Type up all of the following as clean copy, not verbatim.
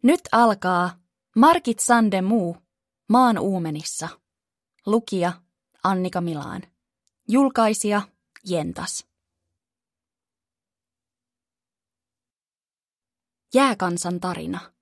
Nyt alkaa Margit Sandemo, Maan uumenissa. Lukija Annika Milaan. Julkaisija Jentas. Jääkansan tarina.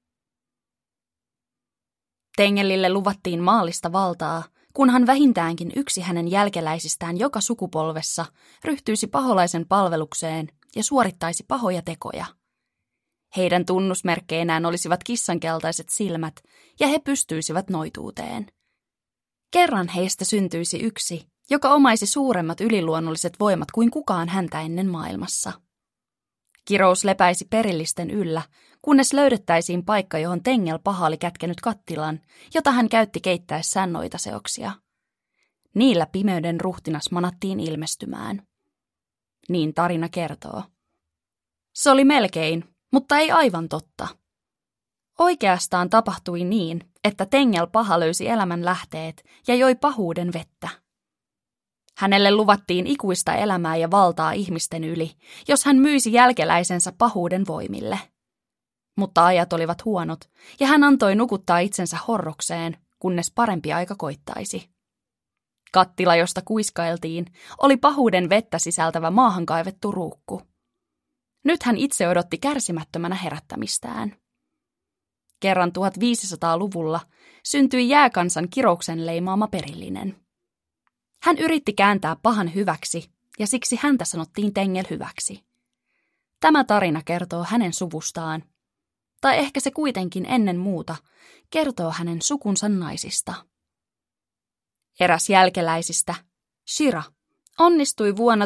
Tengelille luvattiin maallista valtaa, kunhan vähintäänkin yksi hänen jälkeläisistään joka sukupolvessa ryhtyisi paholaisen palvelukseen ja suorittaisi pahoja tekoja. Heidän tunnusmerkkeinään olisivat kissankeltaiset silmät ja he pystyisivät noituuteen. Kerran heistä syntyisi yksi, joka omaisi suuremmat yliluonnolliset voimat kuin kukaan häntä ennen maailmassa. Kirous lepäisi perillisten yllä, kunnes löydettäisiin paikka, johon Tengel paha oli kätkenyt kattilan, jota hän käytti keittäessään noita seoksia. Niillä pimeyden ruhtinas manattiin ilmestymään. Niin tarina kertoo. Se oli melkein, mutta ei aivan totta. Oikeastaan tapahtui niin, että Tengel paha löysi elämän lähteet ja joi pahuuden vettä. Hänelle luvattiin ikuista elämää ja valtaa ihmisten yli, jos hän myisi jälkeläisensä pahuuden voimille. Mutta ajat olivat huonot, ja hän antoi nukuttaa itsensä horrokseen, kunnes parempi aika koittaisi. Kattila, josta kuiskailtiin, oli pahuuden vettä sisältävä maahan kaivettu ruukku. Nyt hän itse odotti kärsimättömänä herättämistään. Kerran 1500-luvulla syntyi jääkansan kirouksen leimaama perillinen. Hän yritti kääntää pahan hyväksi, ja siksi häntä sanottiin Tengel hyväksi. Tämä tarina kertoo hänen suvustaan, tai ehkä se kuitenkin ennen muuta kertoo hänen sukunsa naisista. Eräs jälkeläisistä, Shira, onnistui vuonna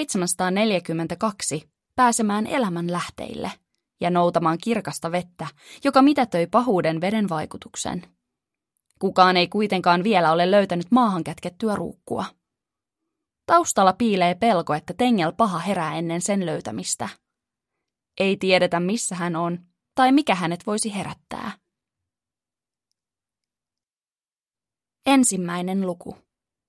1742 pääsemään elämän lähteille ja noutamaan kirkasta vettä, joka mitätöi pahuuden veden vaikutuksen. Kukaan ei kuitenkaan vielä ole löytänyt maahan kätkettyä ruukkua. Taustalla piilee pelko, että Tengel paha herää ennen sen löytämistä. Ei tiedetä, missä hän on tai mikä hänet voisi herättää. Ensimmäinen luku.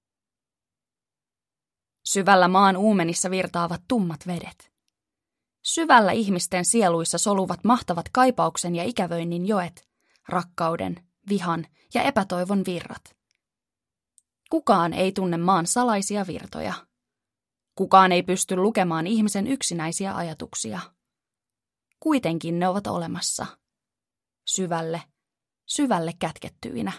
Syvällä maan uumenissa virtaavat tummat vedet. Syvällä ihmisten sieluissa soluvat mahtavat kaipauksen ja ikävöinnin joet, rakkauden, vihan ja epätoivon virrat. Kukaan ei tunne maan salaisia virtoja. Kukaan ei pysty lukemaan ihmisen yksinäisiä ajatuksia. Kuitenkin ne ovat olemassa. Syvälle kätkettyinä.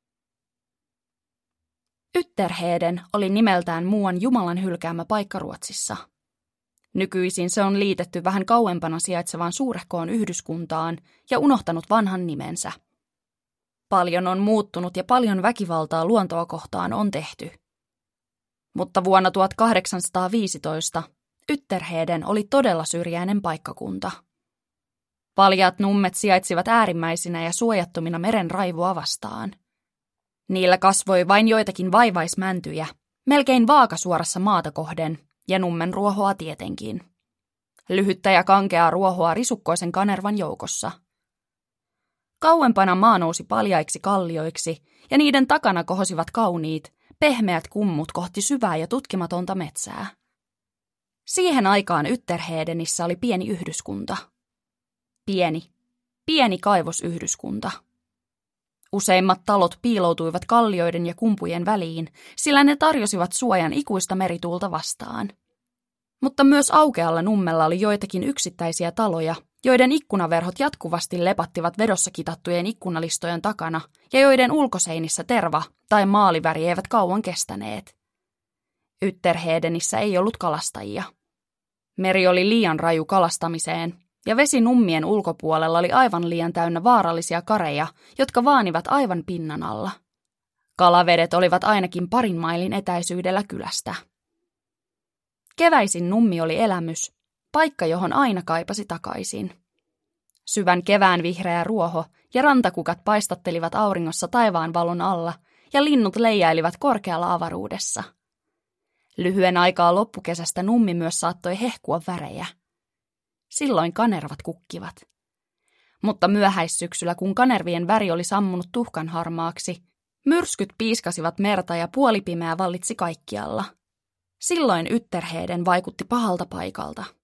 Ytterheden oli nimeltään muuan Jumalan hylkäämä paikka Ruotsissa. Nykyisin se on liitetty vähän kauempana sijaitsevaan suurehkoon yhdyskuntaan ja unohtanut vanhan nimensä. Paljon on muuttunut ja paljon väkivaltaa luontoa kohtaan on tehty. Mutta vuonna 1815 Ytterheden oli todella syrjäinen paikkakunta. Paljaat nummet sijaitsivat äärimmäisinä ja suojattomina meren raivoa vastaan. Niillä kasvoi vain joitakin vaivaismäntyjä, melkein vaakasuorassa maata kohden, ja nummen ruohoa tietenkin. Lyhyttä ja kankeaa ruohoa risukkoisen kanervan joukossa. Kauempana maa nousi paljaiksi kallioiksi, ja niiden takana kohosivat kauniit, pehmeät kummut kohti syvää ja tutkimatonta metsää. Siihen aikaan Ytterhedenissä oli pieni yhdyskunta. Pieni kaivosyhdyskunta. Useimmat talot piiloutuivat kallioiden ja kumpujen väliin, sillä ne tarjosivat suojan ikuista merituulta vastaan. Mutta myös aukealla nummella oli joitakin yksittäisiä taloja, joiden ikkunaverhot jatkuvasti lepattivat vedossa kitattujen ikkunalistojen takana ja joiden ulkoseinissä terva tai maaliväri eivät kauan kestäneet. Ytterhedenissä ei ollut kalastajia. Meri oli liian raju kalastamiseen, ja vesi nummien ulkopuolella oli aivan liian täynnä vaarallisia kareja, jotka vaanivat aivan pinnan alla. Kalavedet olivat ainakin 2 mailin etäisyydellä kylästä. Keväisin nummi oli elämys, paikka johon aina kaipasi takaisin. Syvän kevään vihreä ruoho ja rantakukat paistattelivat auringossa taivaan valon alla ja linnut leijailivat korkealla avaruudessa. Lyhyen aikaa loppukesästä nummi myös saattoi hehkua värejä. Silloin kanervat kukkivat. Mutta myöhäissyksyllä, kun kanervien väri oli sammunut tuhkanharmaaksi, myrskyt piiskasivat merta ja puolipimeä vallitsi kaikkialla. Silloin Ytterheden vaikutti pahalta paikalta.